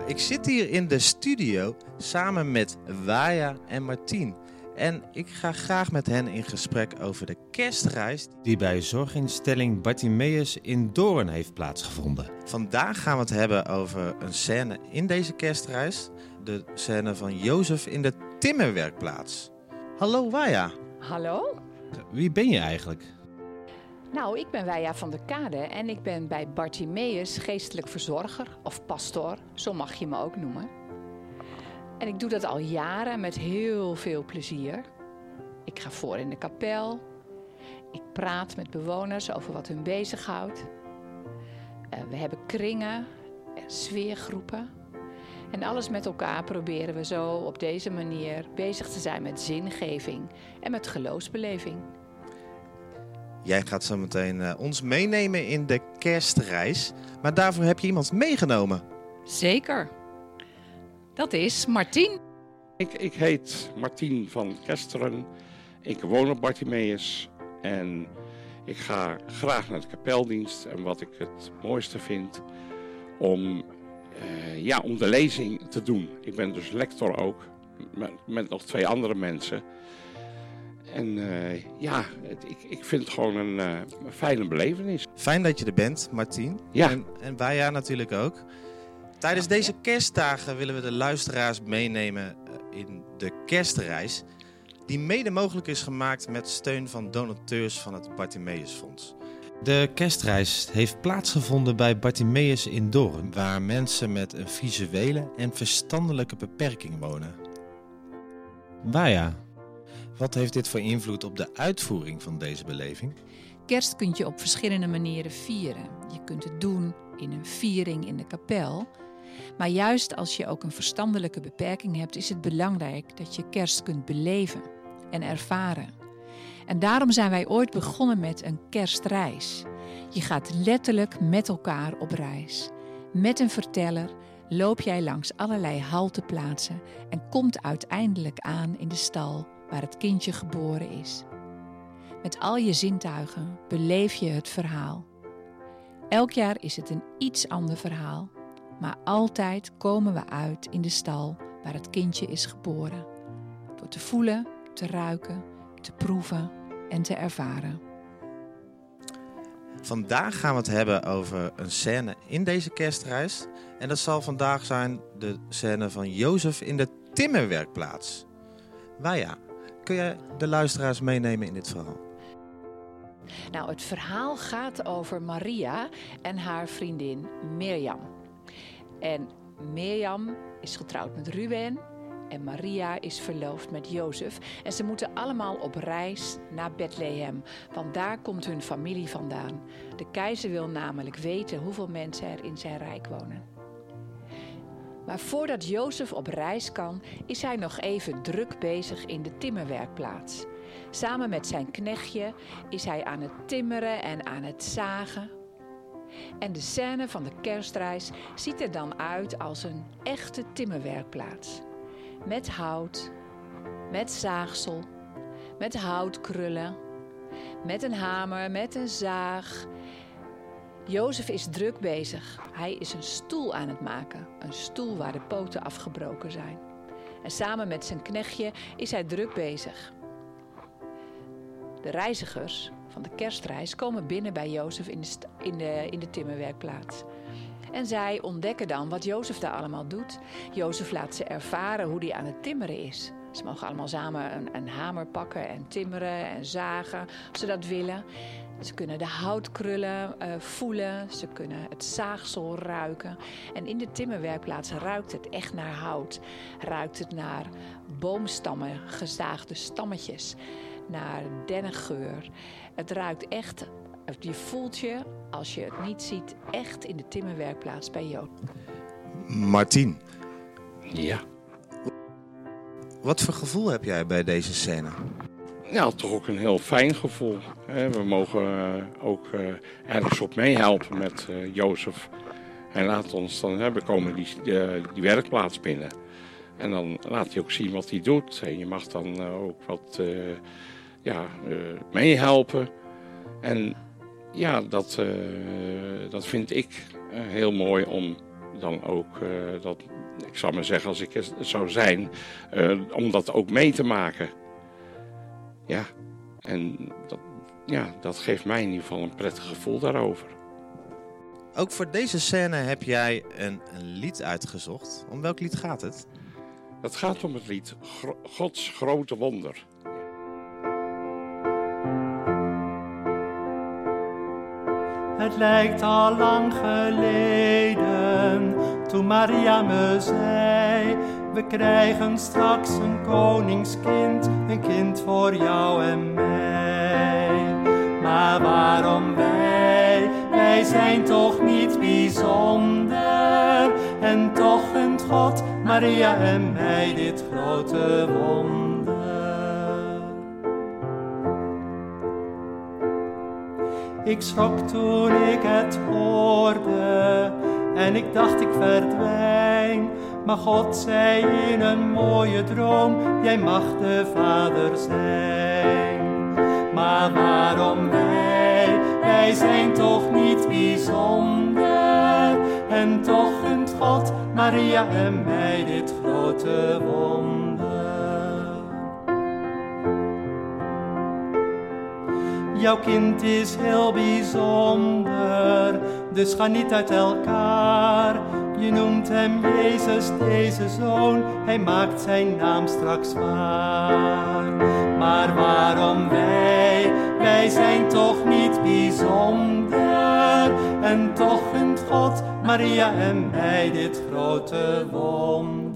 Ik zit hier in de studio samen met Waya en Martien. En ik ga graag met hen in gesprek over de kerstreis die bij zorginstelling Bartimeus in Doorn heeft plaatsgevonden. Vandaag gaan we het hebben over een scène in deze kerstreis. De scène van Jozef in de timmerwerkplaats. Hallo Waya. Hallo. Wie ben je eigenlijk? Nou, ik ben Waya van der Kade en ik ben bij Bartimeus geestelijk verzorger of pastoor, zo mag je me ook noemen. En ik doe dat al jaren met heel veel plezier. Ik ga voor in de kapel. Ik praat met bewoners over wat hun bezighoudt. We hebben kringen, sfeergroepen. En alles met elkaar proberen we zo op deze manier bezig te zijn met zingeving en met geloofsbeleving. Jij gaat zo meteen ons meenemen in de kerstreis. Maar daarvoor heb je iemand meegenomen. Zeker. Dat is Martien. Ik heet Martien van Kesteren. Ik woon op Bartimeus. En ik ga graag naar de kapeldienst. En wat ik het mooiste vind om de lezing te doen. Ik ben dus lector ook. Met nog 2 andere mensen. En ik vind het gewoon een fijne belevenis. Fijn dat je er bent, Martien. Ja. En Waya natuurlijk ook. Tijdens deze kerstdagen willen we de luisteraars meenemen in de kerstreis. Die mede mogelijk is gemaakt met steun van donateurs van het Bartimeusfonds. De kerstreis heeft plaatsgevonden bij Bartimeus in Doorn, waar mensen met een visuele en verstandelijke beperking wonen. Waya, wat heeft dit voor invloed op de uitvoering van deze beleving? Kerst kun je op verschillende manieren vieren. Je kunt het doen in een viering in de kapel. Maar juist als je ook een verstandelijke beperking hebt, is het belangrijk dat je kerst kunt beleven en ervaren. En daarom zijn wij ooit begonnen met een kerstreis. Je gaat letterlijk met elkaar op reis. Met een verteller loop jij langs allerlei halteplaatsen en komt uiteindelijk aan in de stal waar het kindje geboren is. Met al je zintuigen beleef je het verhaal. Elk jaar is het een iets ander verhaal, maar altijd komen we uit in de stal waar het kindje is geboren. Door te voelen, te ruiken, te proeven en te ervaren. Vandaag gaan we het hebben over een scène in deze kerstreis. En dat zal vandaag zijn de scène van Jozef in de timmerwerkplaats. Waya, kun jij de luisteraars meenemen in dit verhaal? Nou, het verhaal gaat over Maria en haar vriendin Mirjam. En Mirjam is getrouwd met Ruben en Maria is verloofd met Jozef. En ze moeten allemaal op reis naar Bethlehem, want daar komt hun familie vandaan. De keizer wil namelijk weten hoeveel mensen er in zijn rijk wonen. Maar voordat Jozef op reis kan, is hij nog even druk bezig in de timmerwerkplaats. Samen met zijn knechtje is hij aan het timmeren en aan het zagen. En de scène van de kerstreis ziet er dan uit als een echte timmerwerkplaats. Met hout, met zaagsel, met houtkrullen, met een hamer, met een zaag. Jozef is druk bezig. Hij is een stoel aan het maken. Een stoel waar de poten afgebroken zijn. En samen met zijn knechtje is hij druk bezig. De reizigers van de kerstreis komen binnen bij Jozef in de timmerwerkplaats. En zij ontdekken dan wat Jozef daar allemaal doet. Jozef laat ze ervaren hoe hij aan het timmeren is. Ze mogen allemaal samen een hamer pakken en timmeren en zagen als ze dat willen. Ze kunnen de houtkrullen voelen, ze kunnen het zaagsel ruiken. En in de timmerwerkplaats ruikt het echt naar hout. Ruikt het naar boomstammen, gezaagde stammetjes, naar dennengeur. Het ruikt echt, je voelt je, als je het niet ziet, echt in de timmerwerkplaats bij Jozef. Martien, Ja. wat voor gevoel heb jij bij deze scène? Ja, toch ook een heel fijn gevoel. We mogen ook ergens op meehelpen met Jozef. Hij laat ons dan, we komen die werkplaats binnen. En dan laat hij ook zien wat hij doet. En je mag dan ook wat meehelpen. En ja, dat vind ik heel mooi om dan ook, ik zal maar zeggen als ik het zou zijn, om dat ook mee te maken. Ja, en dat geeft mij in ieder geval een prettig gevoel daarover. Ook voor deze scène heb jij een lied uitgezocht. Om welk lied gaat het? Het gaat om het lied Gods grote wonder. Het lijkt al lang geleden, toen Maria me zei: we krijgen straks een koningskind, een kind voor jou en mij. Maar waarom wij? Wij zijn toch niet bijzonder? En toch gunt God Maria en mij dit grote wonder. Ik schrok toen ik het hoorde en ik dacht ik verdwijn. Maar God zei in een mooie droom: jij mag de vader zijn. Maar waarom wij? Wij zijn toch niet bijzonder? En toch gunt God Maria en mij dit grote wonder. Jouw kind is heel bijzonder, dus ga niet uit elkaar. Je noemt hem Jezus, deze zoon, hij maakt zijn naam straks waar. Maar waarom wij? Wij zijn toch niet bijzonder? En toch gunt God Maria en mij dit grote wonder.